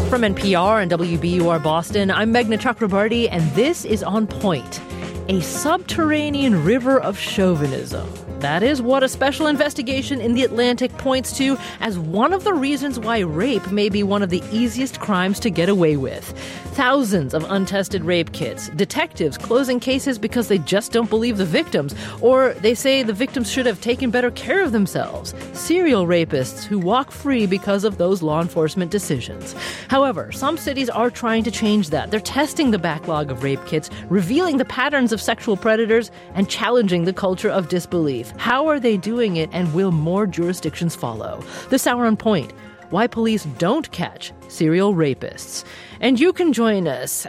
From NPR and WBUR Boston, I'm Meghna Chakrabarti, and this is On Point, a subterranean river of chauvinism. That is what a special investigation in the Atlantic points to as one of the reasons why rape may be one of the easiest crimes to get away with. Thousands of untested rape kits, detectives closing cases because they just don't believe the victims, or they say the victims should have taken better care of themselves, serial rapists who walk free because of those law enforcement decisions. However, some cities are trying to change that. They're testing the backlog of rape kits, revealing the patterns of sexual predators, and challenging the culture of disbelief. How are they doing it, and will more jurisdictions follow? This hour on Point, why police don't catch serial rapists. And you can join us.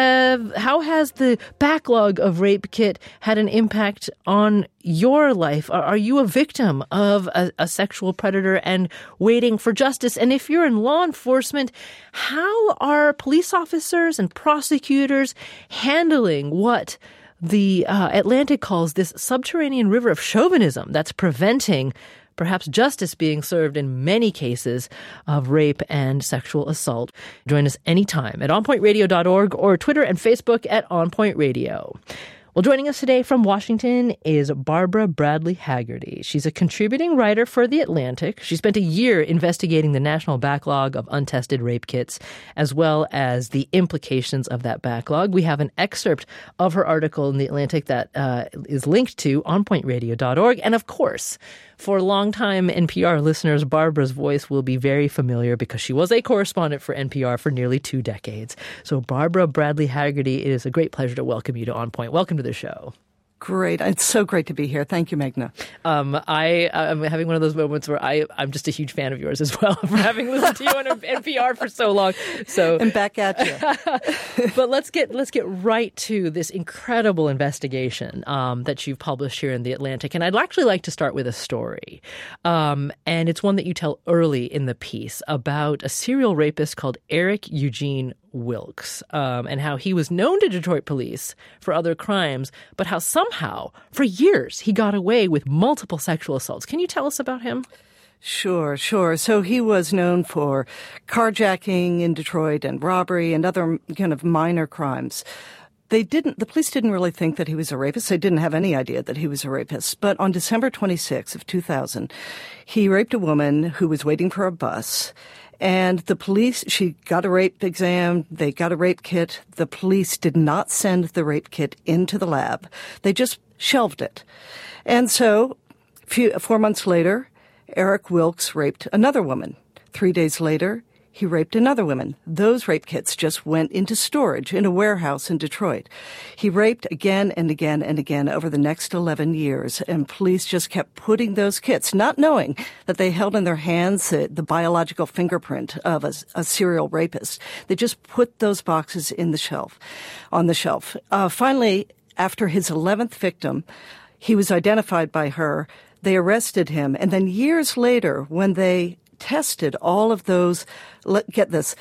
How has the backlog of rape kit had an impact on your life? Are you a victim of a sexual predator and waiting for justice? And if you're in law enforcement, how are police officers and prosecutors handling what the Atlantic calls this subterranean river of chauvinism that's preventing perhaps justice being served in many cases of rape and sexual assault? Join us anytime at onpointradio.org or Twitter and Facebook at onpointradio. Well, joining us today from Washington is Barbara Bradley Haggerty. She's a contributing writer for The Atlantic. She spent a year investigating the national backlog of untested rape kits, as well as the implications of that backlog. We have an excerpt of her article in The Atlantic that is linked to onpointradio.org. And of course, for longtime NPR listeners, Barbara's voice will be very familiar because she was a correspondent for NPR for nearly 2 decades. So Barbara Bradley Haggerty, it is a great pleasure to welcome you to On Point. Welcome to the show. Great. It's so great to be here. Thank you, Meghna. I'm having one of those moments where I'm just a huge fan of yours as well, for having listened to you on NPR for so long. So and back at you. But let's get right to this incredible investigation that you've published here in The Atlantic. And I'd actually like to start with a story. And it's one that you tell early in the piece about a serial rapist called Eric Eugene Wilkes, and how he was known to Detroit police for other crimes, but how somehow, for years, he got away with multiple sexual assaults. Can you tell us about him? Sure. So he was known for carjacking in Detroit and robbery and other kind of minor crimes. The police didn't really think that he was a rapist. They didn't have any idea that he was a rapist. But on December 26th of 2000, he raped a woman who was waiting for a bus. And the police, she got a rape exam, they got a rape kit. The police did not send the rape kit into the lab. They just shelved it. And so 4 months later, Eric Wilkes raped another woman. 3 days later, he raped another woman. Those rape kits just went into storage in a warehouse in Detroit. He raped again and again and again over the next 11 years, and police just kept putting those kits, not knowing that they held in their hands the biological fingerprint of a serial rapist. They just put those boxes on the shelf. Finally, after his 11th victim, he was identified by her. They arrested him, and then years later, when they tested all of those, get this,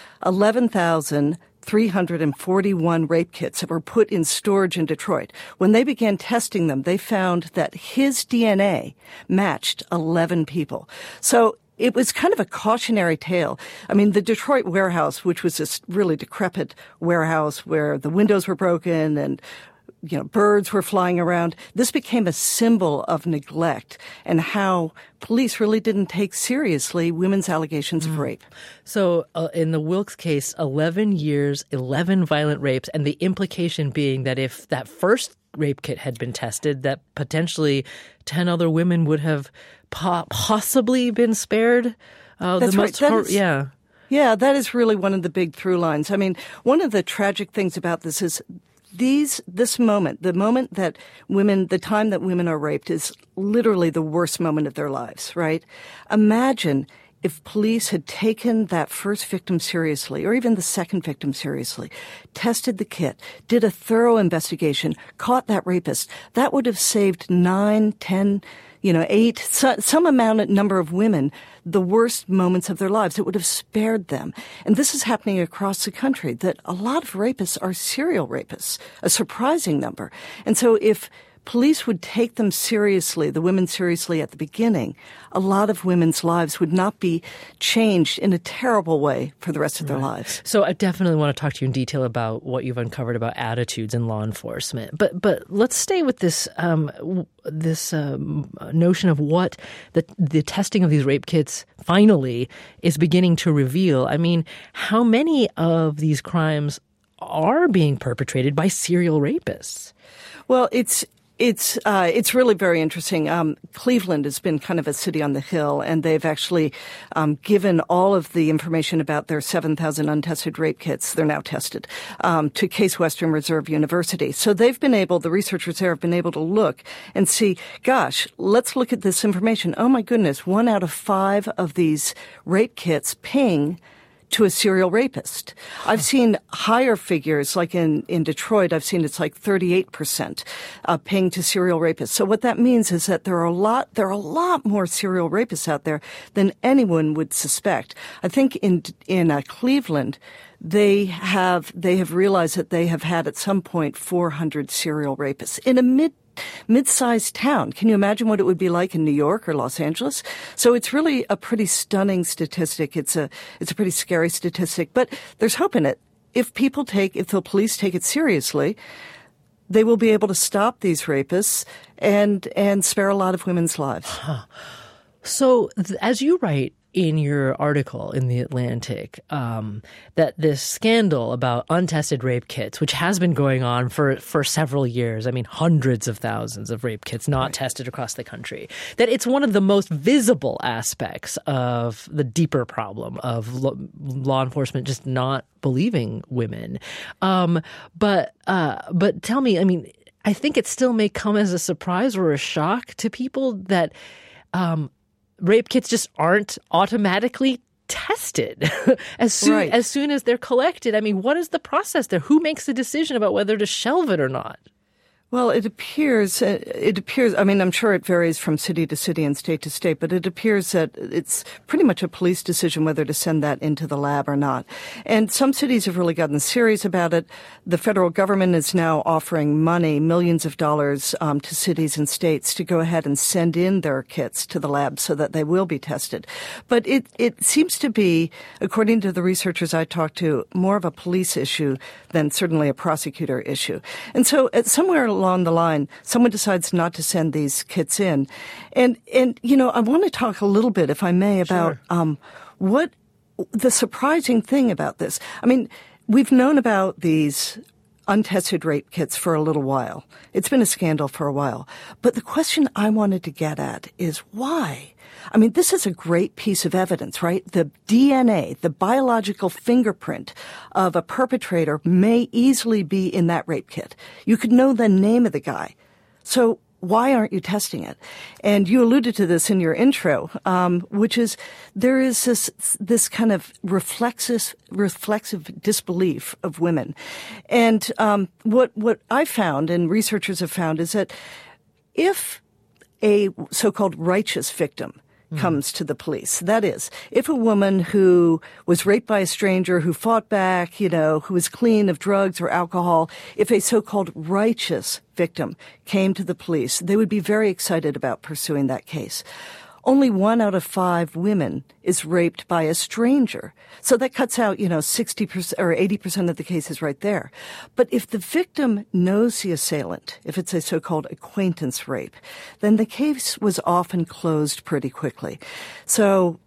11,341 rape kits that were put in storage in Detroit. When they began testing them, they found that his DNA matched 11 people. So it was kind of a cautionary tale. I mean, the Detroit warehouse, which was this really decrepit warehouse where the windows were broken and birds were flying around. This became a symbol of neglect and how police really didn't take seriously women's allegations of rape. So in the Wilkes case, 11 years, 11 violent rapes, and the implication being that if that first rape kit had been tested, that potentially 10 other women would have possibly been spared. That's right. Yeah, that is really one of the big through lines. I mean, one of the tragic things about this is this moment, the moment that the time that women are raped is literally the worst moment of their lives, right? Imagine if police had taken that first victim seriously, or even the second victim seriously, tested the kit, did a thorough investigation, caught that rapist, that would have saved 9, 10, 8, some number of women the worst moments of their lives. It would have spared them. And this is happening across the country, that a lot of rapists are serial rapists, a surprising number. And so if police would take them seriously, the women seriously at the beginning, a lot of women's lives would not be changed in a terrible way for the rest of their lives. So I definitely want to talk to you in detail about what you've uncovered about attitudes in law enforcement. But let's stay with this notion of what the testing of these rape kits finally is beginning to reveal. I mean, how many of these crimes are being perpetrated by serial rapists? Well, it's really very interesting. Cleveland has been kind of a city on the hill, and they've actually given all of the information about their 7,000 untested rape kits, they're now tested, to Case Western Reserve University. So the researchers there have been able to look and see, gosh, let's look at this information. Oh my goodness, 1 out of 5 of these rape kits ping to a serial rapist. I've seen higher figures, like in Detroit, I've seen it's like 38% ping to serial rapists. So what that means is that there are a lot more serial rapists out there than anyone would suspect. I think in Cleveland, they have realized that they have had at some point 400 serial rapists in a mid-sized town. Can you imagine what it would be like in New York or Los Angeles? So it's really a pretty stunning statistic. It's a pretty scary statistic, but there's hope in it. If the police take it seriously, they will be able to stop these rapists and spare a lot of women's lives. Huh. So as you write in your article in The Atlantic, that this scandal about untested rape kits, which has been going on for several years, I mean, hundreds of thousands of rape kits not tested across the country, that it's one of the most visible aspects of the deeper problem of law enforcement just not believing women. But tell me, I mean, I think it still may come as a surprise or a shock to people that rape kits just aren't automatically tested as soon as they're collected. I mean, what is the process there? Who makes the decision about whether to shelve it or not? Well, it appears, I mean, I'm sure it varies from city to city and state to state, but it appears that it's pretty much a police decision whether to send that into the lab or not. And some cities have really gotten serious about it. The federal government is now offering money, millions of dollars, to cities and states to go ahead and send in their kits to the lab so that they will be tested. But it seems to be, according to the researchers I talked to, more of a police issue than certainly a prosecutor issue. And so somewhere along the line, someone decides not to send these kits in. And you know, I want to talk a little bit, if I may, about what the surprising thing about this. I mean, we've known about these untested rape kits for a little while. It's been a scandal for a while. But the question I wanted to get at is why? I mean, this is a great piece of evidence, right? The DNA, the biological fingerprint of a perpetrator may easily be in that rape kit. You could know the name of the guy. So why aren't you testing it? And you alluded to this in your intro, which is there is this kind of reflexive disbelief of women. And what I found and researchers have found is that if a so-called righteous victim comes to the police. That is, if a woman who was raped by a stranger, who fought back, you know, who was clean of drugs or alcohol, if a so-called righteous victim came to the police, they would be very excited about pursuing that case. Only 1 out of 5 women is raped by a stranger. So that cuts out, 60% or 80% of the cases right there. But if the victim knows the assailant, if it's a so-called acquaintance rape, then the case was often closed pretty quickly. So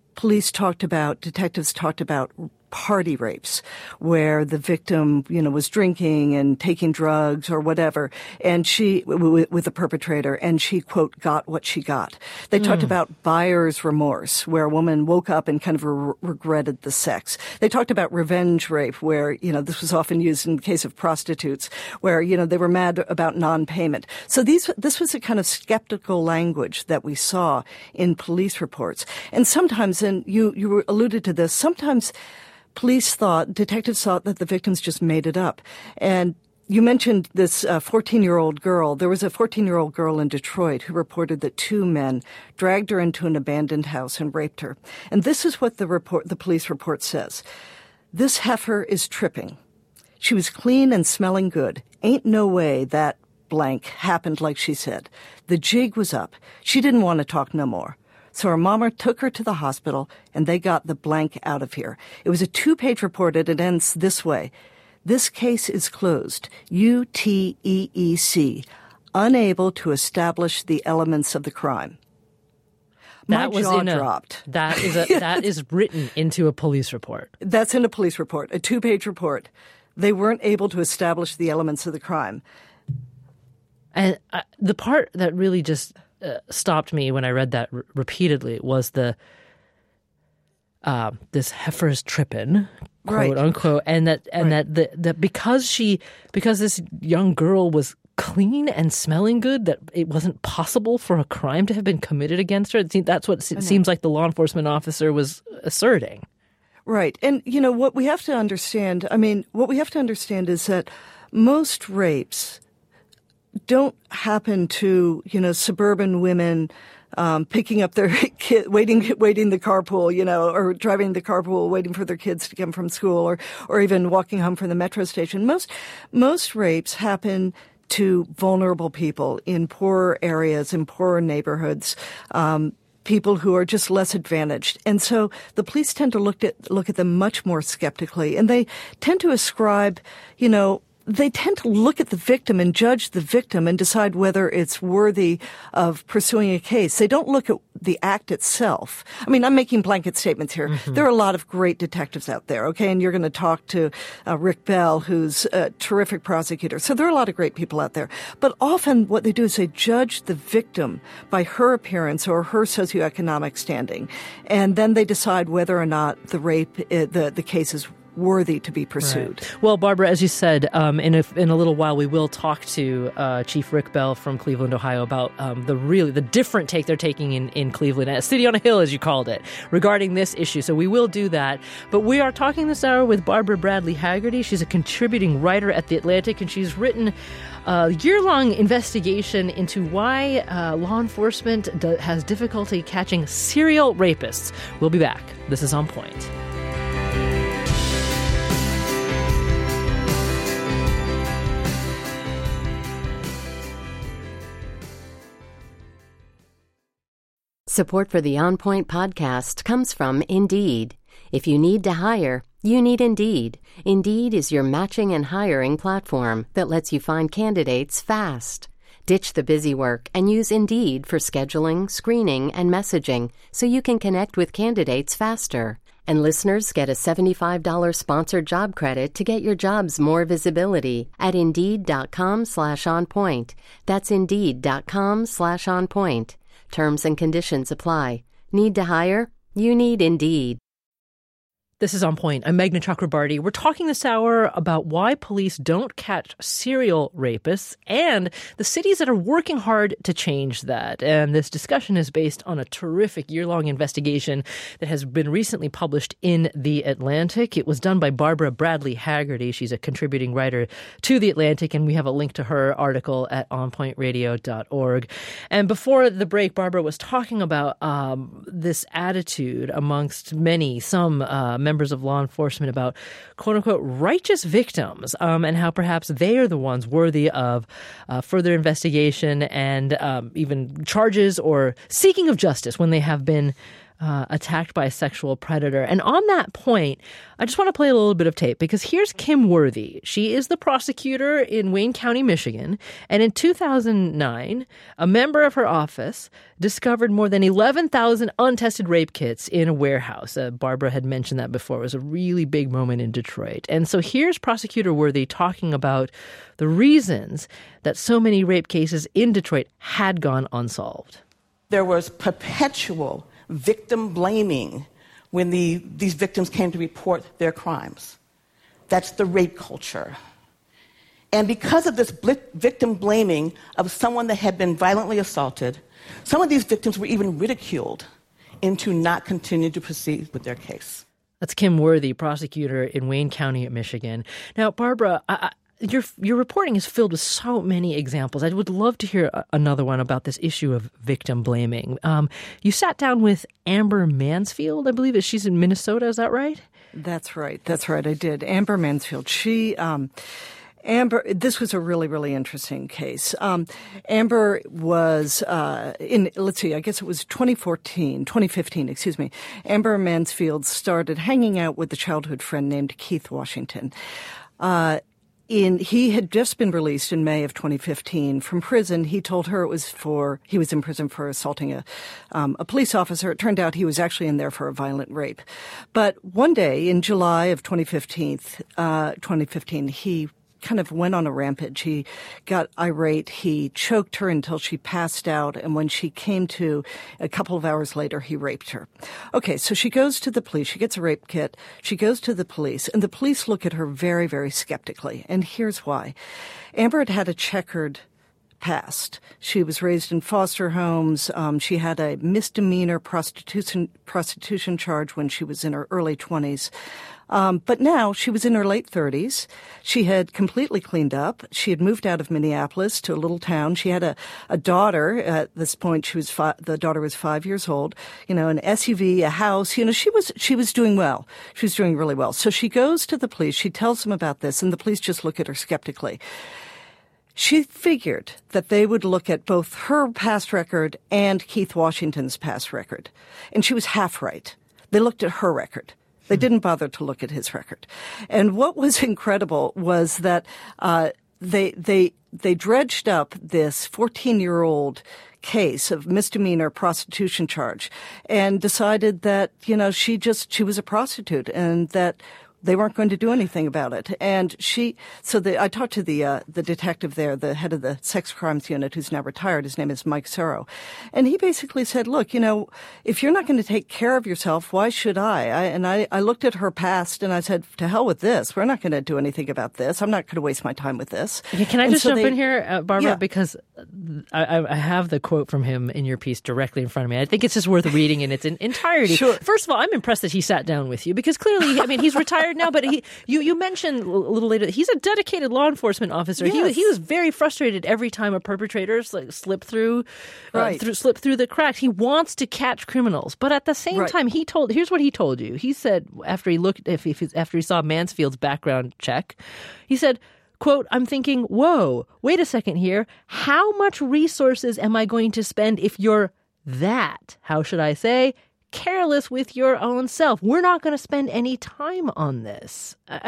detectives talked about party rapes where the victim, was drinking and taking drugs or whatever, and with the perpetrator, and she, quote, got what she got. They talked about buyer's remorse, where a woman woke up and kind of regretted the sex. They talked about revenge rape, where, this was often used in the case of prostitutes, where, they were mad about non-payment. So this was a kind of skeptical language that we saw in police reports. And sometimes, and you alluded to this, sometimes detectives thought that the victims just made it up. And you mentioned this 14-year-old girl. There was a 14-year-old girl in Detroit who reported that 2 men dragged her into an abandoned house and raped her. And this is what the police report says. This heifer is tripping. She was clean and smelling good. Ain't no way that blank happened like she said. The jig was up. She didn't want to talk no more. So her mama took her to the hospital, and they got the blank out of here. It was a 2-page report, and it ends this way. This case is closed. UTEEC. Unable to establish the elements of the crime. My jaw dropped. That is written into a police report. That's in a police report, a 2-page report. They weren't able to establish the elements of the crime. And the part that really just stopped me when I read that repeatedly was this heifer's trippin', quote unquote, and that because this young girl was clean and smelling good, that it wasn't possible for a crime to have been committed against her. That's what it seems like the law enforcement officer was asserting. Right. And, what we have to understand is that most rapes don't happen to, suburban women picking up their kid, waiting the carpool, or driving the carpool, waiting for their kids to come from school, or even walking home from the metro station. Most rapes happen to vulnerable people in poorer areas, in poorer neighborhoods, people who are just less advantaged. And so the police tend to look at them much more skeptically, and they tend to ascribe, they tend to look at the victim and judge the victim and decide whether it's worthy of pursuing a case. They don't look at the act itself. I mean, I'm making blanket statements here. Mm-hmm. There are a lot of great detectives out there, okay? And you're going to talk to Rick Bell, who's a terrific prosecutor. So there are a lot of great people out there. But often what they do is they judge the victim by her appearance or her socioeconomic standing. And then they decide whether or not the rape, the case is worthy to be pursued. Right. Well, Barbara, as you said, in a little while we will talk to Chief Rick Bell from Cleveland, Ohio, about the different take they're taking in Cleveland, a city on a hill, as you called it, regarding this issue. So we will do that. But we are talking this hour with Barbara Bradley Haggerty. She's a contributing writer at The Atlantic, and she's written a year-long investigation into why law enforcement has difficulty catching serial rapists. We'll be back. This is On Point. Support for the On Point podcast comes from Indeed. If you need to hire, you need Indeed. Indeed is your matching and hiring platform that lets you find candidates fast. Ditch the busy work and use Indeed for scheduling, screening, and messaging so you can connect with candidates faster. And listeners get a $75 sponsored job credit to get your jobs more visibility at Indeed.com/onpoint. That's Indeed.com/onpoint. Terms and conditions apply. Need to hire? You need Indeed. This is On Point. I'm Meghna Chakrabarty. We're talking this hour about why police don't catch serial rapists and the cities that are working hard to change that. And this discussion is based on a terrific year-long investigation that has been recently published in The Atlantic. It was done by Barbara Bradley Haggerty. She's a contributing writer to The Atlantic, and we have a link to her article at onpointradio.org. And before the break, Barbara was talking about this attitude amongst some members of law enforcement about quote-unquote righteous victims and how perhaps they are the ones worthy of further investigation and even charges or seeking of justice when they have been attacked by a sexual predator. And on that point, I just want to play a little bit of tape because here's Kim Worthy. She is the prosecutor in Wayne County, Michigan. And in 2009, a member of her office discovered more than 11,000 untested rape kits in a warehouse. Barbara had mentioned that before. It was a really big moment in Detroit. And so here's Prosecutor Worthy talking about the reasons that so many rape cases in Detroit had gone unsolved. There was perpetual victim blaming when these victims came to report their crimes. That's the rape culture. And because of this victim blaming of someone that had been violently assaulted, some of these victims were even ridiculed into not continuing to proceed with their case. That's Kim Worthy, prosecutor in Wayne County, Michigan. Now, Barbara, your reporting is filled with so many examples. I would love to hear another one about this issue of victim blaming. You sat down with Amber Mansfield, I believe. She's in Minnesota. Is that right? That's right. I did. Amber Mansfield. She Amber, this was a really, really interesting case. Amber was I guess it was 2015, excuse me. Amber Mansfield started hanging out with a childhood friend named Keith Washington. He had just been released in May of 2015 from prison. He told her he was in prison for assaulting a police officer. It turned out he was actually in there for a violent rape. But one day in July of 2015, he kind of went on a rampage. He got irate. He choked her until she passed out. And when she came to a couple of hours later, he raped her. Okay, so she goes to the police. She gets a rape kit. She goes to the police, and the police look at her very, very skeptically. And here's why. Amber had a checkered past. She was raised in foster homes. She had a misdemeanor prostitution charge when she was in her early 20s. But now she was in her late 30s. She had completely cleaned up. She had moved out of Minneapolis to a little town. She had a daughter. At this point, the daughter was 5 years old. An SUV, a house. She was doing well. She was doing really well. So she goes to the police. She tells them about this, and the police just look at her skeptically. She figured that they would look at both her past record and Keith Washington's past record. And she was half right. They looked at her record. They didn't bother to look at his record. And what was incredible was that they dredged up this 14-year-old case of misdemeanor prostitution charge and decided that, she was a prostitute and that they weren't going to do anything about it. And I talked to the detective there, the head of the sex crimes unit, who's now retired. His name is Mike Sorrow. And he basically said, look, if you're not going to take care of yourself, why should I? I looked at her past and I said, to hell with this. We're not going to do anything about this. I'm not going to waste my time with this. Can I just jump in here, Barbara? Yeah. Because I have the quote from him in your piece directly in front of me. I think it's just worth reading in its entirety. Sure. First of all, I'm impressed that he sat down with you because clearly, he's retired now, but you mentioned a little later, he's a dedicated law enforcement officer. Yes. He was very frustrated every time a perpetrator slip through the cracks. He wants to catch criminals, but at the same time, here's what he told you. He said after he saw Mansfield's background check, he said, quote, I'm thinking, whoa, wait a second here. How much resources am I going to spend if you're how should I say, careless with your own self? We're not going to spend any time on this. I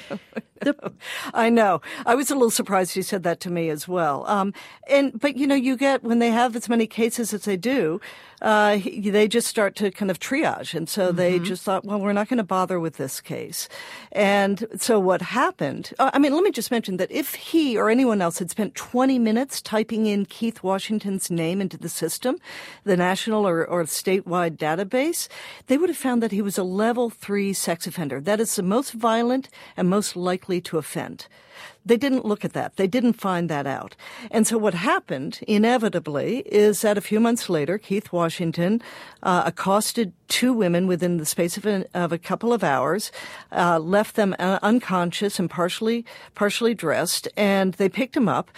know. I was a little surprised you said that to me as well. But you get, when they have as many cases as they do, they just start to kind of triage. And so they just thought, well, we're not going to bother with this case. And so what happened, let me just mention that if he or anyone else had spent 20 minutes typing in Keith Washington's name into the system, the national or statewide database, they would have found that he was a level 3 sex offender. That is the most violent and most likely to offend. They didn't look at that. They didn't find that out. And so what happened, inevitably, is that a few months later, Keith Washington accosted 2 women within the space of a couple of hours, left them unconscious and partially dressed, and they picked him up.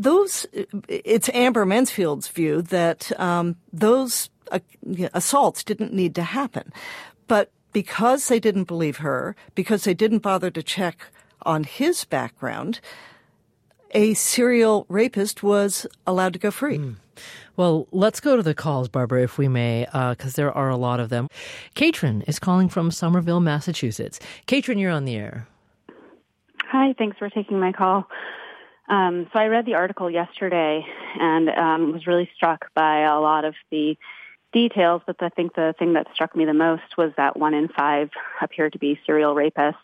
It's Amber Mansfield's view that those assaults didn't need to happen. But because they didn't believe her, because they didn't bother to check on his background, a serial rapist was allowed to go free. Well, let's go to the calls, Barbara, if we may, because there are a lot of them. Katrin is calling from Somerville, Massachusetts. Katrin, you're on the air. Hi, thanks for taking my call. So I read the article yesterday and was really struck by a lot of the details, but I think the thing that struck me the most was that 1 in 5 appear to be serial rapists.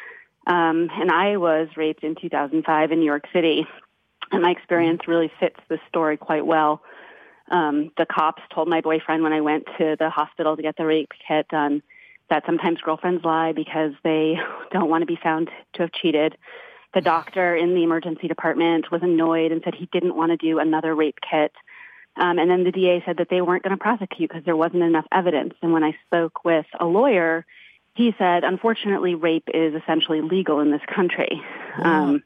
And I was raped in 2005 in New York City, and my experience really fits this story quite well. The cops told my boyfriend when I went to the hospital to get the rape kit done that sometimes girlfriends lie because they don't want to be found to have cheated. The doctor in the emergency department was annoyed and said he didn't want to do another rape kit. And then the DA said that they weren't going to prosecute because there wasn't enough evidence. And when I spoke with a lawyer, he said, unfortunately, rape is essentially legal in this country. Wow.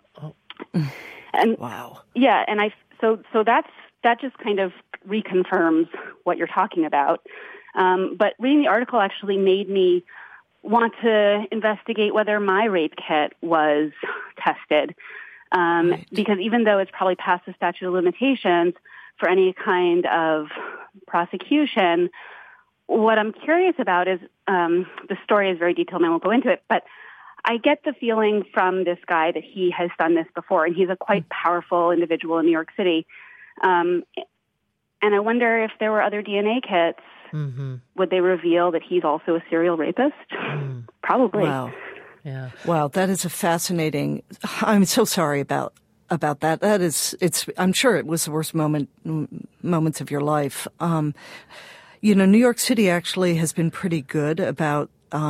And wow. Yeah, and so that just kind of reconfirms what you're talking about. But reading the article actually made me want to investigate whether my rape kit was tested. Right. Because even though it's probably past the statute of limitations for any kind of prosecution, what I'm curious about is, the story is very detailed and I won't go into it, but I get the feeling from this guy that he has done this before, and he's a quite powerful individual in New York City. And I wonder if there were other DNA kits, would they reveal that he's also a serial rapist? Probably. Wow. Yeah. Wow, that is a fascinating. I'm so sorry about that. That is, I'm sure it was the worst moments of your life. New York City actually has been pretty good about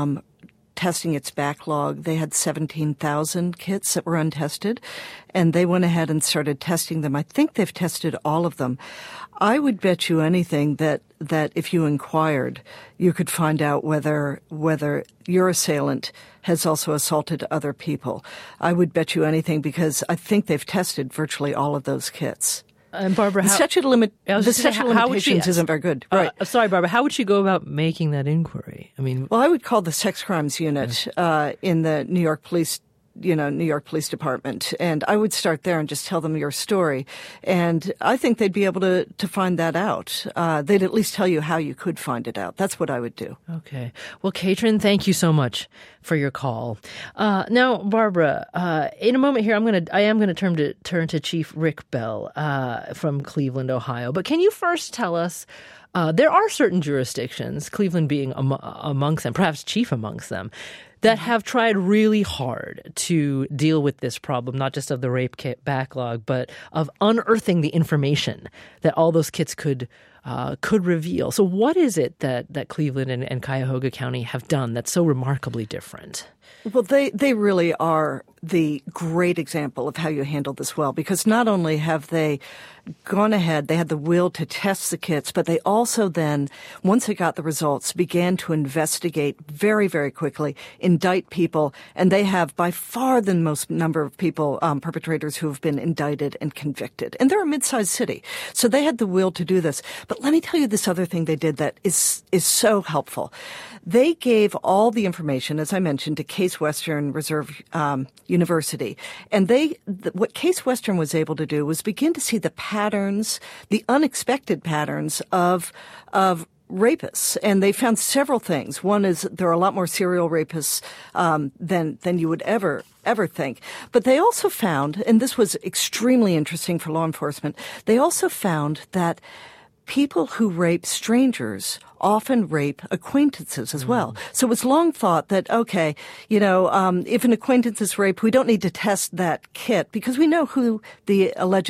testing its backlog. They had 17,000 kits that were untested, and they went ahead and started testing them. I think they've tested all of them. I would bet you anything that if you inquired, you could find out whether your assailant has also assaulted other people. I would bet you anything because I think they've tested virtually all of those kits. And Barbara, the statute of limitations isn't very good. Right. Sorry, Barbara. How would she go about making that inquiry? I mean, well, I would call the sex crimes unit in the New York Police Department, and I would start there and just tell them your story. And I think they'd be able to find that out. They'd at least tell you how you could find it out. That's what I would do. Okay. Well, Katrin, thank you so much for your call. Now, Barbara, in a moment here, I am going to turn to Chief Rick Bell from Cleveland, Ohio. But can you first tell us, there are certain jurisdictions, Cleveland being amongst them, perhaps chief amongst them, that have tried really hard to deal with this problem, not just of the rape kit backlog, but of unearthing the information that all those kits could reveal. So what is it that Cleveland and Cuyahoga County have done that's so remarkably different? Well, they really are the great example of how you handle this well, because not only have they gone ahead, they had the will to test the kits, but they also then, once they got the results, began to investigate very, very quickly, indict people, and they have by far the most number of people, perpetrators who have been indicted and convicted. And they're a mid-sized city. So they had the will to do this. But let me tell you this other thing they did that is so helpful. They gave all the information, as I mentioned, to Case Western Reserve University. And what Case Western was able to do was begin to see the patterns, the unexpected patterns of rapists. And they found several things. One is there are a lot more serial rapists than you would ever think. But they also found, and this was extremely interesting for law enforcement, they also found that people who rape strangers often rape acquaintances as well. So it was long thought that, okay, if an acquaintance is raped, we don't need to test that kit because we know who the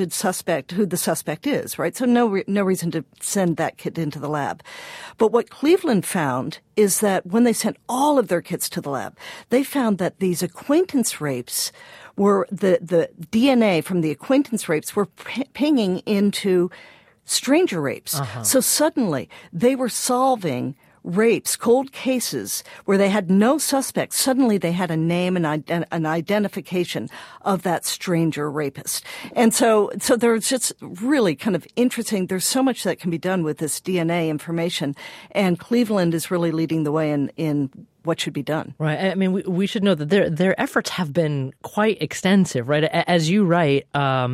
suspect is, right? So no reason to send that kit into the lab. But what Cleveland found is that when they sent all of their kits to the lab, they found that these acquaintance rapes were the DNA from the acquaintance rapes were pinging into stranger rapes. So suddenly they were solving rapes, cold cases where they had no suspects. Suddenly they had a name and an identification of that stranger rapist. And so there's just really kind of interesting. There's so much that can be done with this DNA information. And Cleveland is really leading the way in what should be done. Right. I mean, we should know that their efforts have been quite extensive, right? As you write,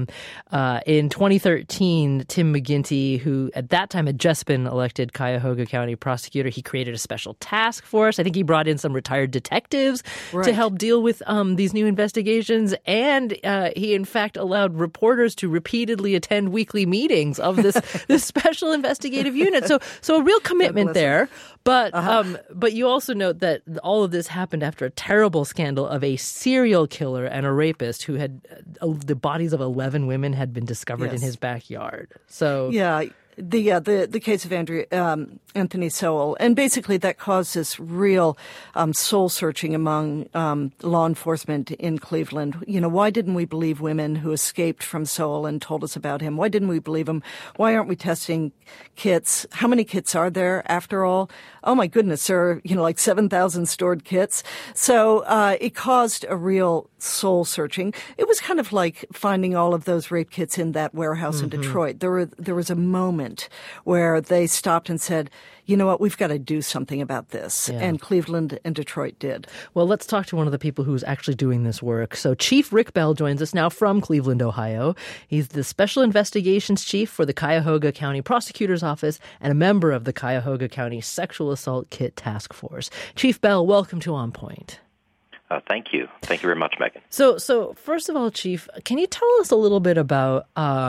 in 2013, Tim McGinty, who at that time had just been elected Cuyahoga County prosecutor, he created a special task force. I think he brought in some retired detectives to help deal with these new investigations. And he, in fact, allowed reporters to repeatedly attend weekly meetings of this special investigative unit. So a real commitment there. But you also note that all of this happened after a terrible scandal of a serial killer and a rapist who had the bodies of 11 women had been discovered in his backyard. So yeah. The case of Anthony Sowell, and basically that caused this real soul searching among law enforcement in Cleveland. Why didn't we believe women who escaped from Sowell and told us about him? Why didn't we believe him? Why aren't we testing kits? How many kits are there after all? Oh my goodness, there are like 7,000 stored kits. So it caused a real soul searching. It was kind of like finding all of those rape kits in that warehouse in Detroit. There was a moment moment where they stopped and said, you know what, we've got to do something about this. Yeah. And Cleveland and Detroit did. Well, let's talk to one of the people who's actually doing this work. So Chief Rick Bell joins us now from Cleveland, Ohio. He's the Special Investigations Chief for the Cuyahoga County Prosecutor's Office and a member of the Cuyahoga County Sexual Assault Kit Task Force. Chief Bell, welcome to On Point. Thank you. Thank you very much, Megan. So first of all, Chief, can you tell us a little bit about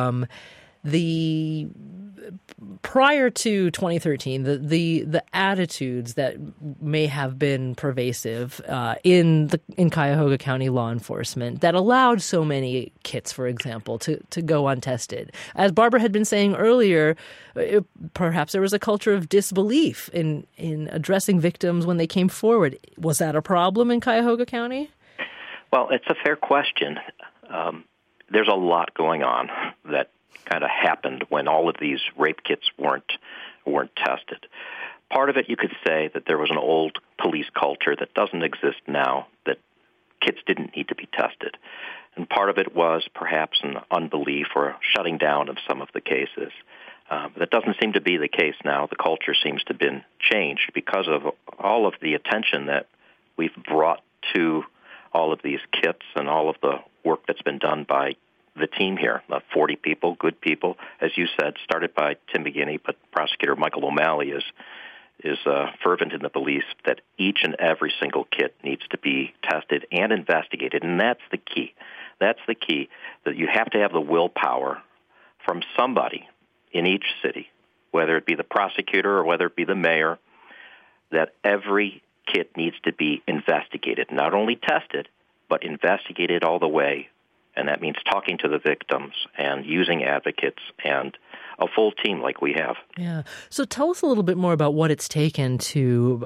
the prior to 2013, the attitudes that may have been pervasive in Cuyahoga County law enforcement that allowed so many kits, for example, to go untested? As Barbara had been saying earlier, perhaps there was a culture of disbelief in addressing victims when they came forward. Was that a problem in Cuyahoga County? Well, it's a fair question. There's a lot going on that kind of happened when all of these rape kits weren't tested. Part of it, you could say that there was an old police culture that doesn't exist now, that kits didn't need to be tested. And part of it was perhaps an unbelief or shutting down of some of the cases. That doesn't seem to be the case now. The culture seems to have been changed because of all of the attention that we've brought to all of these kits and all of the work that's been done by the team here, 40 people, good people, as you said, started by Tim McGinney, but Prosecutor Michael O'Malley is fervent in the belief that each and every single kit needs to be tested and investigated, and that's the key. That's the key, that you have to have the willpower from somebody in each city, whether it be the prosecutor or whether it be the mayor, that every kit needs to be investigated, not only tested, but investigated all the way. And that means talking to the victims and using advocates and a full team like we have. Yeah. So tell us a little bit more about what it's taken to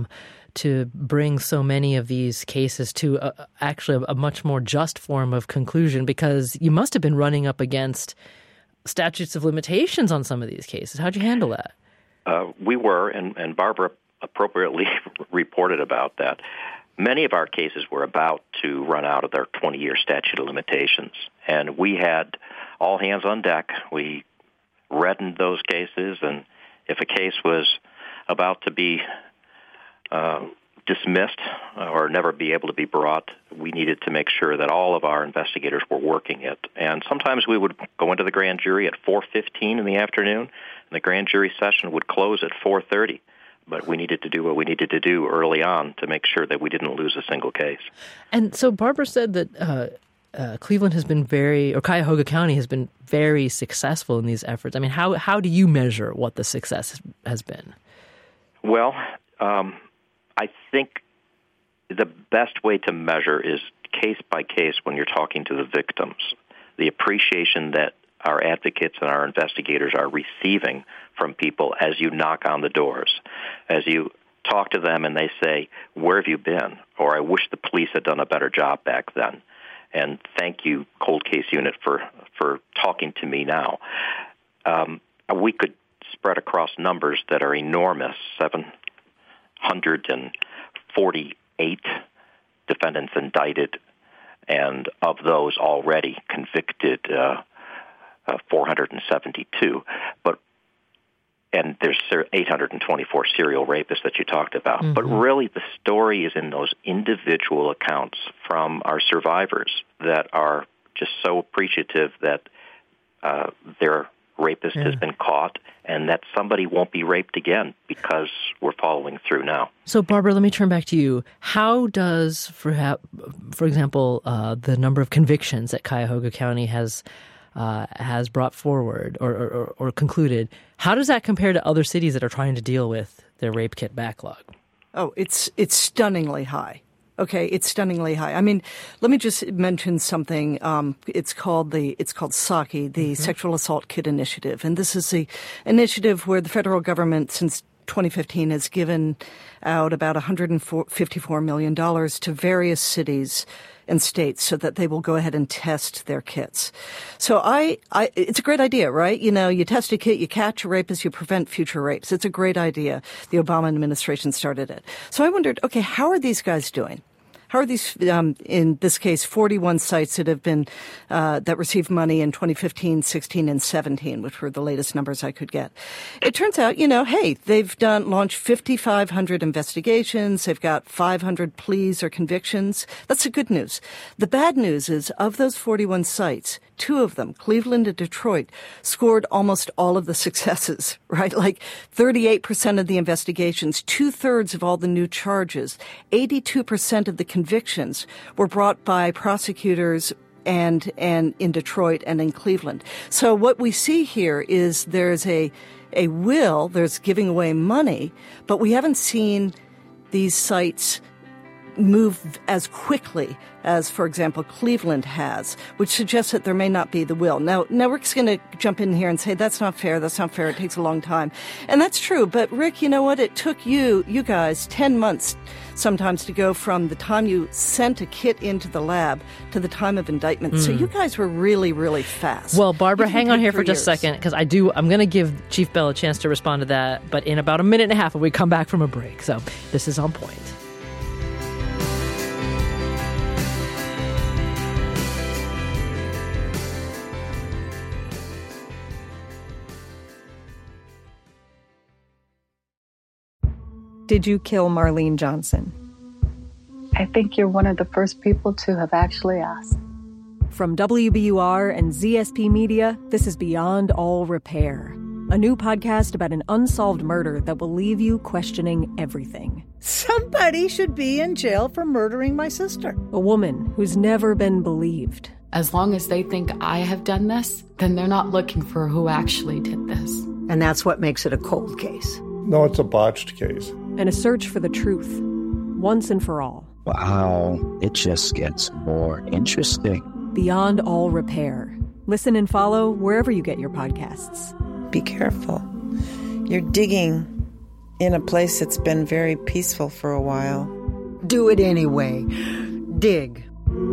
bring so many of these cases to actually a much more just form of conclusion, because you must have been running up against statutes of limitations on some of these cases. How'd you handle that? We were, and Barbara appropriately reported about that. Many of our cases were about to run out of their 20-year statute of limitations, and we had all hands on deck. We reddened those cases, and if a case was about to be dismissed or never be able to be brought, we needed to make sure that all of our investigators were working it. And sometimes we would go into the grand jury at 4:15 in the afternoon, and the grand jury session would close at 4:30. But we needed to do what we needed to do early on to make sure that we didn't lose a single case. And so Barbara said that Cleveland has been Cuyahoga County has been very successful in these efforts. I mean, how do you measure what the success has been? Well, I think the best way to measure is case by case when you're talking to the victims, the appreciation that our advocates and our investigators are receiving from people as you knock on the doors, as you talk to them and they say, where have you been? Or I wish the police had done a better job back then. And thank you, Cold Case Unit, for talking to me now. We could spread across numbers that are enormous, 748 defendants indicted, and of those already convicted, 472. And there's 824 serial rapists that you talked about. Mm-hmm. But really the story is in those individual accounts from our survivors that are just so appreciative that their rapist has been caught and that somebody won't be raped again because we're following through now. So, Barbara, let me turn back to you. How does, for example, the number of convictions that Cuyahoga County has brought forward or concluded, how does that compare to other cities that are trying to deal with their rape kit backlog? Oh, it's stunningly high. Okay, it's stunningly high. I mean, let me just mention something. It's called SAKI, the Sexual Assault Kit Initiative, and this is the initiative where the federal government since 2015 has given out about $154 million to various cities and states so that they will go ahead and test their kits. So it's a great idea, right? You know, you test a kit, you catch a rapist, you prevent future rapes. It's a great idea. The Obama administration started it. So I wondered, okay, how are these guys doing? How are these, in this case, 41 sites that have been, that received money in 2015, 16, and 17, which were the latest numbers I could get. It turns out, hey, they've launched 5,500 investigations. They've got 500 pleas or convictions. That's the good news. The bad news is, of those 41 sites, 2 of them, Cleveland and Detroit, scored almost all of the successes, right? Like 38% of the investigations, 2/3 of all the new charges, 82% of the convictions were brought by prosecutors and in Detroit and in Cleveland. So what we see here is there's a will, there's giving away money, but we haven't seen these sites move as quickly as, for example, Cleveland has, which suggests that there may not be the will. Now Rick's going to jump in here and say, that's not fair, it takes a long time. And that's true, but Rick, you know what? It took you guys 10 months sometimes to go from the time you sent a kit into the lab to the time of indictment. So you guys were really, really fast. Well, Barbara, hang on here for just a second, because I'm going to give Chief Bell a chance to respond to that, but in about a minute and a half when we come back from a break. So this is On Point. Did you kill Marlene Johnson? I think you're one of the first people to have actually asked. From WBUR and ZSP Media, this is Beyond All Repair, a new podcast about an unsolved murder that will leave you questioning everything. Somebody should be in jail for murdering my sister. A woman who's never been believed. As long as they think I have done this, then they're not looking for who actually did this. And that's what makes it a cold case. No, it's a botched case. And a search for the truth, once and for all. Wow, it just gets more interesting. Beyond All Repair. Listen and follow wherever you get your podcasts. Be careful. You're digging in a place that's been very peaceful for a while. Do it anyway. Dig.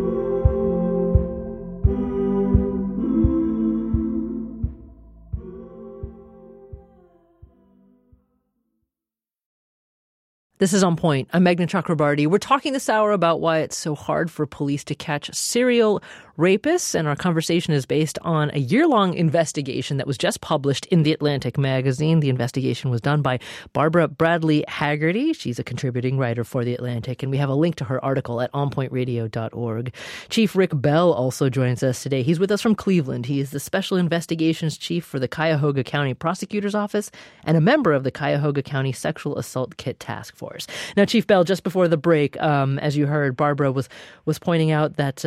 This is On Point. I'm Meghna Chakrabarty. We're talking this hour about why it's so hard for police to catch serial rapists, and our conversation is based on a year-long investigation that was just published in The Atlantic magazine. The investigation was done by Barbara Bradley Haggerty. She's a contributing writer for The Atlantic, and we have a link to her article at onpointradio.org. Chief Rick Bell also joins us today. He's with us from Cleveland. He is the Special Investigations Chief for the Cuyahoga County Prosecutor's Office and a member of the Cuyahoga County Sexual Assault Kit Task Force. Now, Chief Bell, just before the break, as you heard, Barbara was pointing out that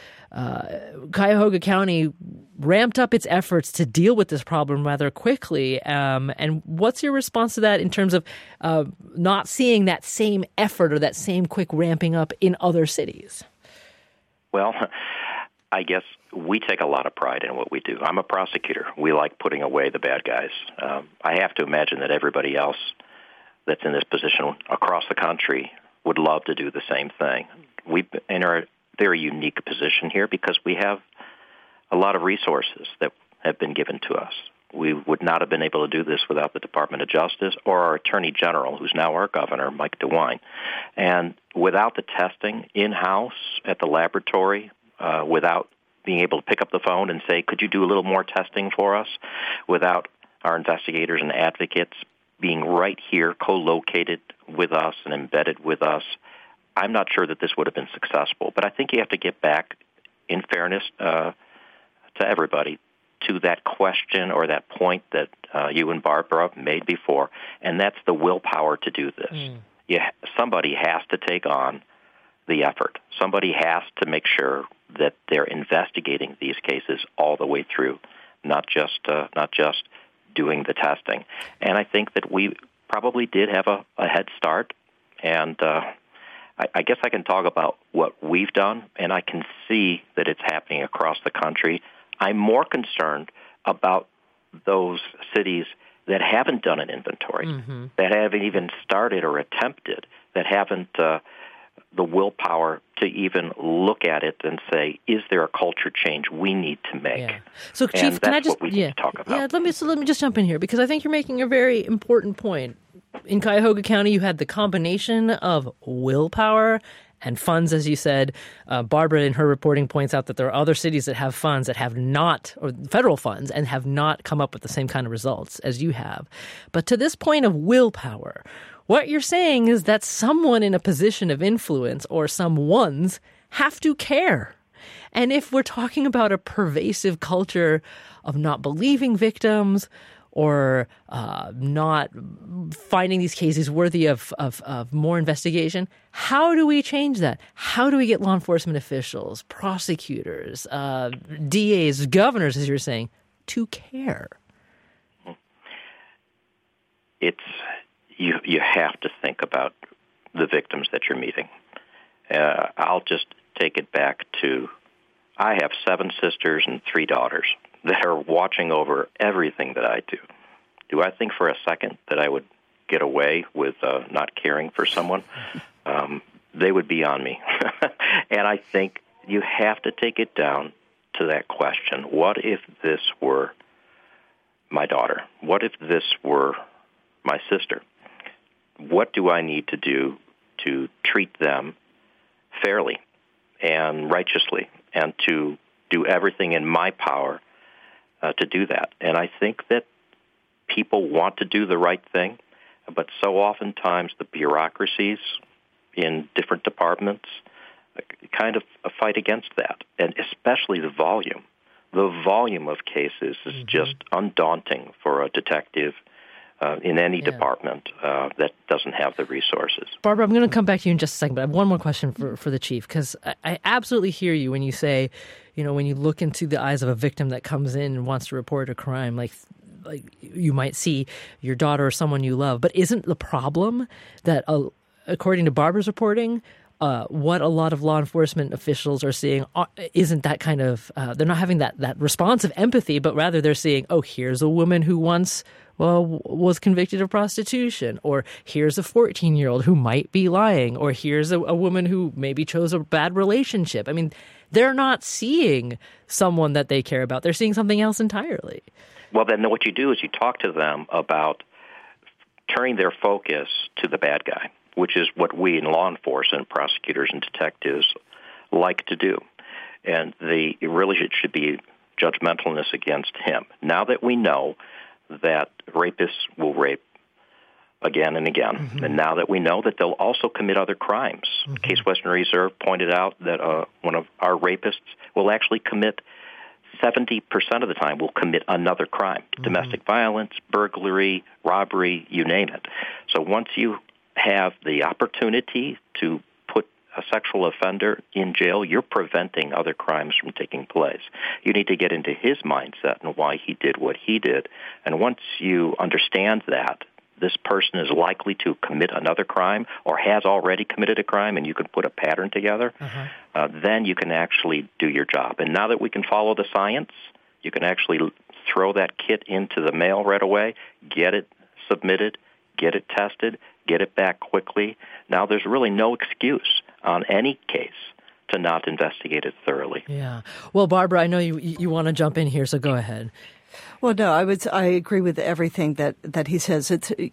Cuyahoga County ramped up its efforts to deal with this problem rather quickly. And what's your response to that in terms of not seeing that same effort or that same quick ramping up in other cities? Well, I guess we take a lot of pride in what we do. I'm a prosecutor. We like putting away the bad guys. I have to imagine that everybody else that's in this position across the country would love to do the same thing. We're in a very unique position here because we have a lot of resources that have been given to us. We would not have been able to do this without the Department of Justice or our Attorney General, who's now our governor, Mike DeWine. And without the testing in-house at the laboratory, without being able to pick up the phone and say, could you do a little more testing for us, without our investigators and advocates being right here, co-located with us and embedded with us, I'm not sure that this would have been successful. But I think you have to get back, in fairness to everybody, to that question or that point that you and Barbara made before, and that's the willpower to do this. Somebody has to take on the effort. Somebody has to make sure that they're investigating these cases all the way through, not just doing the testing. And I think that we probably did have a head start, and I guess I can talk about what we've done, and I can see that it's happening across the country. I'm more concerned about those cities that haven't done an inventory, that haven't even started or attempted, that haven't the willpower to even look at it and say, is there a culture change we need to make? Yeah. So, Chief, can I just what we need to talk about. Yeah, let me just jump in here because I think you're making a very important point. In Cuyahoga County, you had the combination of willpower and funds, as you said. Barbara, in her reporting, points out that there are other cities that have funds that have not, or federal funds, and have not come up with the same kind of results as you have. But to this point of willpower, what you're saying is that someone in a position of influence, or some ones, have to care. And if we're talking about a pervasive culture of not believing victims, or not finding these cases worthy of more investigation, how do we change that? How do we get law enforcement officials, prosecutors, DAs, governors, as you're saying, to care? You have to think about the victims that you're meeting. I'll just take it back to, I have 7 sisters and 3 daughters that are watching over everything that I do. Do I think for a second that I would get away with not caring for someone? They would be on me. And I think you have to take it down to that question. What if this were my daughter? What if this were my sister? What do I need to do to treat them fairly and righteously, and to do everything in my power to do that? And I think that people want to do the right thing, but so oftentimes the bureaucracies in different departments kind of fight against that, and especially the volume. The volume of cases is just undaunting for a detective in any department that doesn't have the resources. Barbara, I'm going to come back to you in just a second, but I have one more question for the chief, because I absolutely hear you when you say, when you look into the eyes of a victim that comes in and wants to report a crime, like you might see your daughter or someone you love. But isn't the problem that, according to Barbara's reporting, what a lot of law enforcement officials are seeing isn't that kind of, they're not having that response of empathy, but rather they're seeing, here's a woman who once was convicted of prostitution, or here's a 14-year-old who might be lying, or here's a woman who maybe chose a bad relationship. I mean, they're not seeing someone that they care about. They're seeing something else entirely. Well, then what you do is you talk to them about turning their focus to the bad guy, which is what we in law enforcement, prosecutors and detectives like to do. And really should be judgmentalness against him. Now that we know that rapists will rape again and again, and now that we know that they'll also commit other crimes. Case Western Reserve pointed out that one of our rapists will actually commit 70% of the time will commit another crime, domestic violence, burglary, robbery, you name it. So once you have the opportunity to put a sexual offender in jail, you're preventing other crimes from taking place. You need to get into his mindset and why he did what he did. And once you understand that this person is likely to commit another crime or has already committed a crime, and you can put a pattern together, then you can actually do your job. And now that we can follow the science, you can actually throw that kit into the mail right away, get it submitted, get it tested, get it back quickly. Now there's really no excuse on any case to not investigate it thoroughly. Yeah. Well, Barbara, I know you want to jump in here, so go ahead. Well, no, I agree with everything that he says.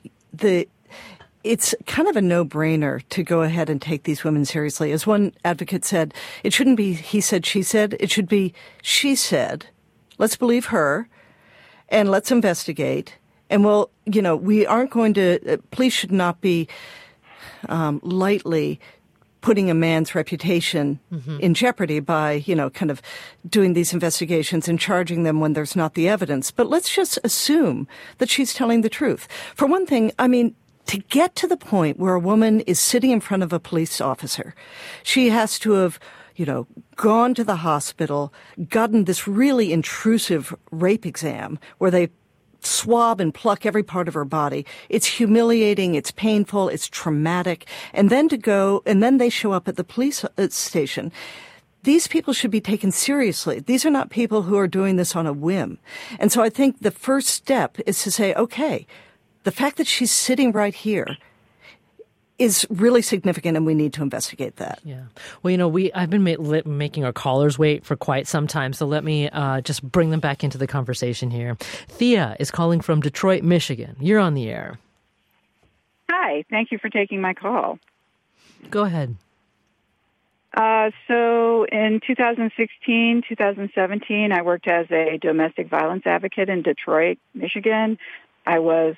It's kind of a no-brainer to go ahead and take these women seriously. As one advocate said, it shouldn't be he said, she said. It should be she said. Let's believe her, and let's investigate. And we aren't going to, police should not be lightly putting a man's reputation in jeopardy by, kind of doing these investigations and charging them when there's not the evidence. But let's just assume that she's telling the truth. For one thing, to get to the point where a woman is sitting in front of a police officer, she has to have, gone to the hospital, gotten this really intrusive rape exam where they swab and pluck every part of her body. It's humiliating, it's painful, it's traumatic. And then they show up at the police station. These people should be taken seriously. These are not people who are doing this on a whim. And so I think the first step is to say, okay, the fact that she's sitting right here is really significant, and we need to investigate that. Yeah. Well, I've been making our callers wait for quite some time, so let me just bring them back into the conversation here. Thea is calling from Detroit, Michigan. You're on the air. Hi. Thank you for taking my call. Go ahead. So in 2016, 2017, I worked as a domestic violence advocate in Detroit, Michigan. I was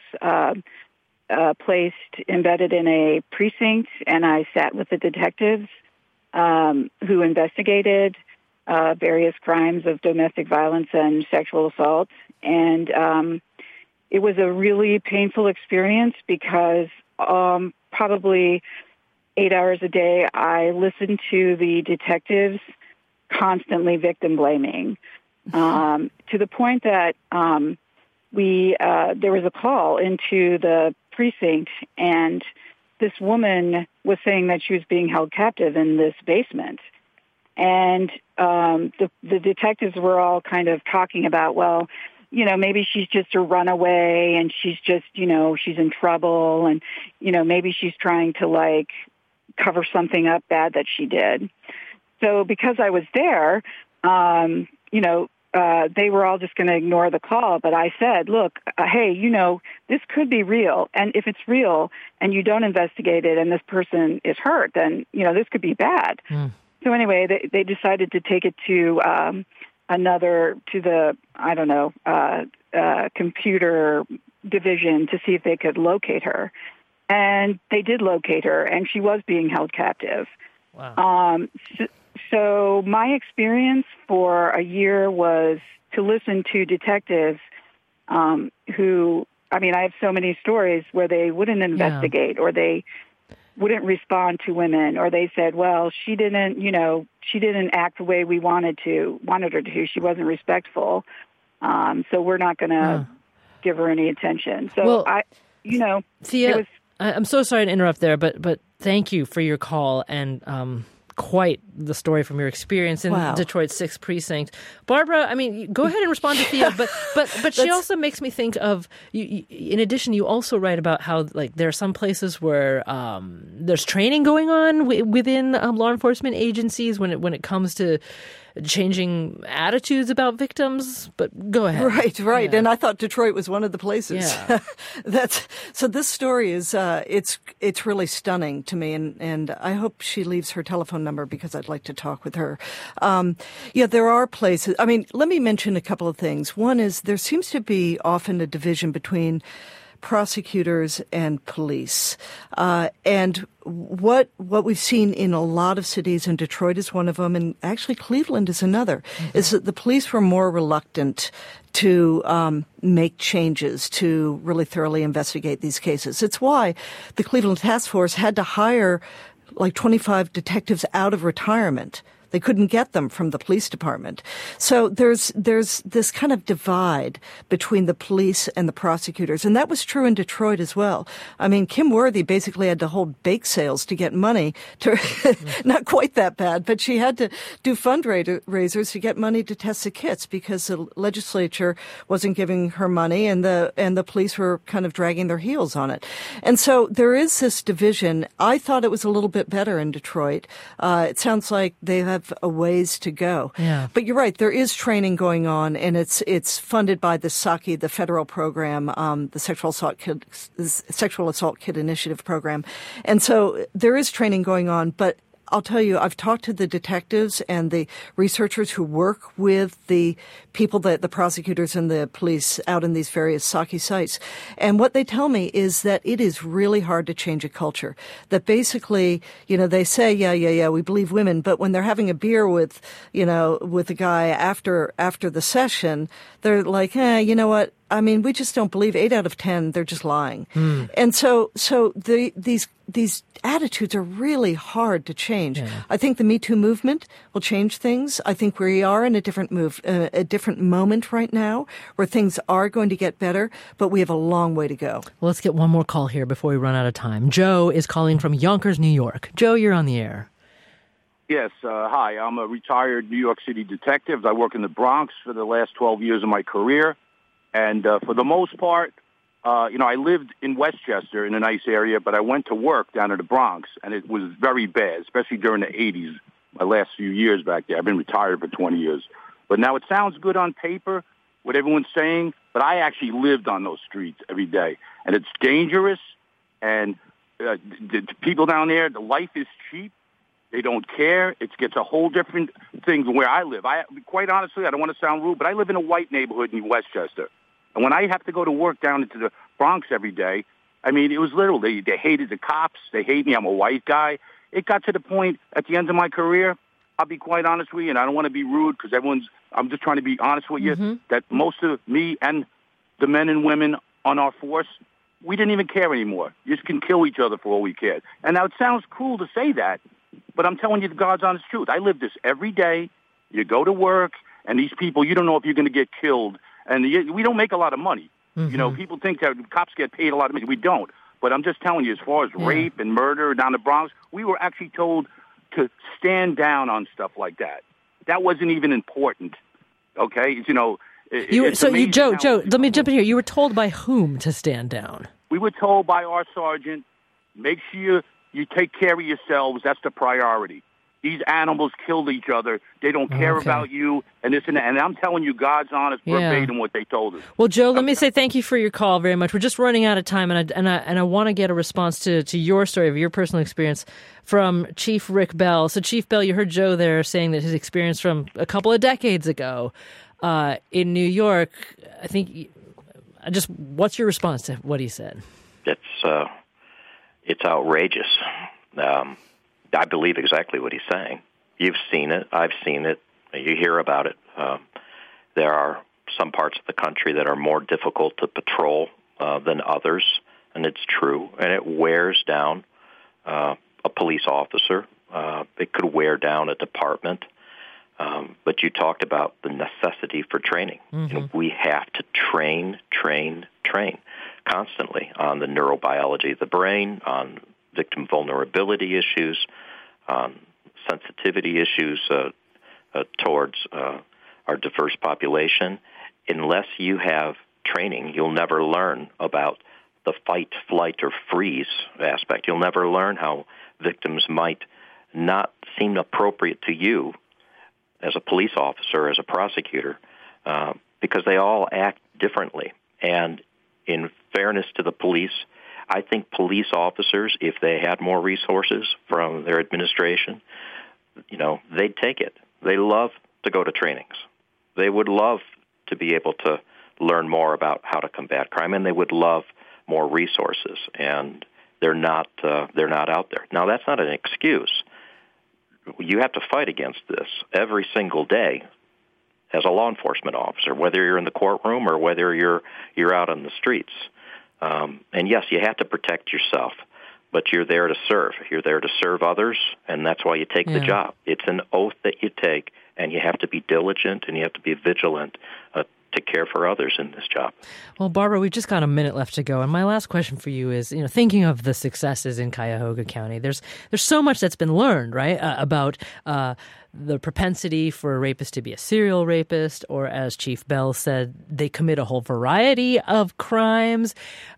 embedded in a precinct, and I sat with the detectives who investigated various crimes of domestic violence and sexual assault. And it was a really painful experience because probably 8 hours a day, I listened to the detectives constantly victim blaming, to the point that there was a call into the precinct, and this woman was saying that she was being held captive in this basement. And the detectives were all kind of talking about, well, maybe she's just a runaway and she's just, she's in trouble, and, maybe she's trying to cover something up bad that she did. So because I was there, they were all just going to ignore the call. But I said, look, hey, this could be real. And if it's real and you don't investigate it and this person is hurt, then, this could be bad. Mm. So anyway, they decided to take it to computer division to see if they could locate her. And they did locate her, and she was being held captive. Wow. So my experience for a year was to listen to detectives who, I have so many stories where they wouldn't investigate or they wouldn't respond to women, or they said, well, she didn't act the way we wanted her to. She wasn't respectful. So we're not going to give her any attention. So Thea, I'm so sorry to interrupt there, but thank you for your call and quite the story from your experience in Detroit's 6th Precinct. Barbara, go ahead and respond to Thea, but she also makes me think of, in addition, you also write about how there are some places where there's training going on within law enforcement agencies when it comes to changing attitudes about victims, but go ahead. Right. Yeah. And I thought Detroit was one of the places. Yeah. So this story is, it's really stunning to me, and I hope she leaves her telephone number because I'd like to talk with her. There are places, let me mention a couple of things. One is there seems to be often a division between prosecutors and police. And what we've seen in a lot of cities, and Detroit is one of them, and actually Cleveland is another, is that the police were more reluctant to make changes, to really thoroughly investigate these cases. It's why the Cleveland Task Force had to hire 25 detectives out of retirement. They couldn't get them from the police department. So there's this kind of divide between the police and the prosecutors. And that was true in Detroit as well. Kim Worthy basically had to hold bake sales to get money to, not quite that bad, but she had to do fundraisers to get money to test the kits because the legislature wasn't giving her money and the police were kind of dragging their heels on it. And so there is this division. I thought it was a little bit better in Detroit. It sounds like they have a ways to go. Yeah. But you're right, there is training going on, and it's funded by the SAKI, the federal program, the Sexual Assault Kit Initiative program. And so there is training going on, but I'll tell you, I've talked to the detectives and the researchers who work with the people, the prosecutors and the police out in these various SAKI sites. And what they tell me is that it is really hard to change a culture. That basically, they say, yeah, we believe women, but when they're having a beer with a guy after the session, they're like, you know what? We just don't believe 8 out of 10. They're just lying. Mm. And so these attitudes are really hard to change. Yeah. I think the Me Too movement will change things. I think we are in a different moment right now where things are going to get better, but we have a long way to go. Well, let's get one more call here before we run out of time. Joe is calling from Yonkers, New York. Joe, you're on the air. Yes. Hi. I'm a retired New York City detective. I work in the Bronx for the last 12 years of my career. And for the most part, I lived in Westchester in a nice area, but I went to work down in the Bronx, and it was very bad, especially during the 80s, my last few years back there. I've been retired for 20 years. But now it sounds good on paper, what everyone's saying, but I actually lived on those streets every day. And it's dangerous, and the people down there, the life is cheap. They don't care. It gets a whole different thing than where I live. Quite honestly, I don't want to sound rude, but I live in a white neighborhood in Westchester. And when I have to go to work down into the Bronx every day, I mean, it was literally, they hated the cops. They hate me. I'm a white guy. It got to the point at the end of my career, I'll be quite honest with you, and I don't want to be rude because I'm just trying to be honest with you, that most of me and the men and women on our force, we didn't even care anymore. You just can kill each other for all we cared. And now it sounds cruel to say that, but I'm telling you the God's honest truth. I live this every day. You go to work, and these people, you don't know if you're going to get killed. And we don't make a lot of money. You know, people think that cops get paid a lot of money. We don't. But I'm just telling you, as far as rape and murder down the Bronx, we were actually told to stand down on stuff like that. That wasn't even important. Okay? You know, Joe, let me jump in here. You were told by whom to stand down? We were told by our sergeant, make sure you take care of yourselves. That's the priority. These animals killed each other. They don't care about you, and this and that. And I'm telling you, God's honest, verbatim what they told us. Well, Joe, let me say thank you for your call very much. We're just running out of time, and I want to get a response to your story of your personal experience from Chief Rick Bell. So, Chief Bell, you heard Joe there saying that his experience from a couple of decades ago in New York. I think what's your response to what he said? It's outrageous. I believe exactly what he's saying. You've seen it. I've seen it. You hear about it. There are some parts of the country that are more difficult to patrol than others, and it's true. And it wears down a police officer. It could wear down a department. But you talked about the necessity for training. You know, we have to train constantly on the neurobiology of the brain, on victim vulnerability issues, on sensitivity issues towards our diverse population. Unless you have training, you'll never learn about the fight, flight, or freeze aspect. You'll never learn how victims might not seem appropriate to you as a police officer, as a prosecutor, because they all act differently. And in fairness to the police, I think police officers, if they had more resources from their administration, you know, they'd take it. They love to go to trainings. They would love to be able to learn more about how to combat crime, and they would love more resources. And they're not out there. Now, that's not an excuse. You have to fight against this every single day as a law enforcement officer, whether you're in the courtroom or whether you're out on the streets. And yes, you have to protect yourself, but you're there to serve. You're there to serve others, and that's why you take the job. It's an oath that you take, and you have to be diligent and you have to be vigilant to care for others in this job. Well, Barbara, we've just got a minute left to go, and my last question for you is, thinking of the successes in Cuyahoga County, there's so much that's been learned, right, about the propensity for a rapist to be a serial rapist, or as Chief Bell said, they commit a whole variety of crimes.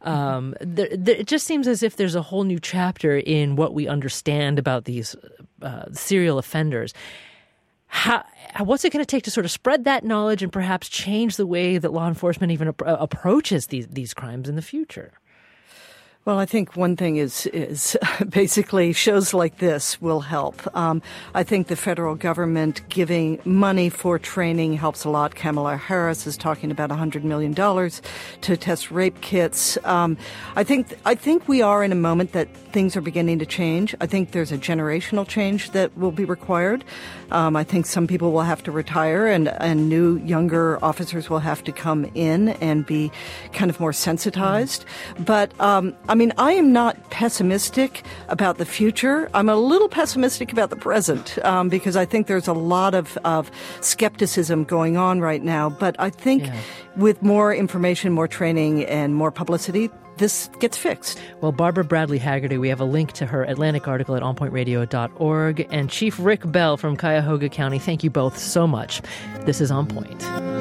It just seems as if there's a whole new chapter in what we understand about these serial offenders. What's it going to take to sort of spread that knowledge and perhaps change the way that law enforcement even approaches these crimes in the future? Well, I think one thing is basically shows like this will help. I think the federal government giving money for training helps a lot. Kamala Harris is talking about $100 million to test rape kits. I think we are in a moment that things are beginning to change. I think there's a generational change that will be required. I think some people will have to retire and new, younger officers will have to come in and be kind of more sensitized. But, I am not pessimistic about the future. I'm a little pessimistic about the present because I think there's a lot of skepticism going on right now. But I think with more information, more training, and more publicity, this gets fixed. Well, Barbara Bradley Haggerty, we have a link to her Atlantic article at onpointradio.org. And Chief Rick Bell from Cuyahoga County, thank you both so much. This is On Point.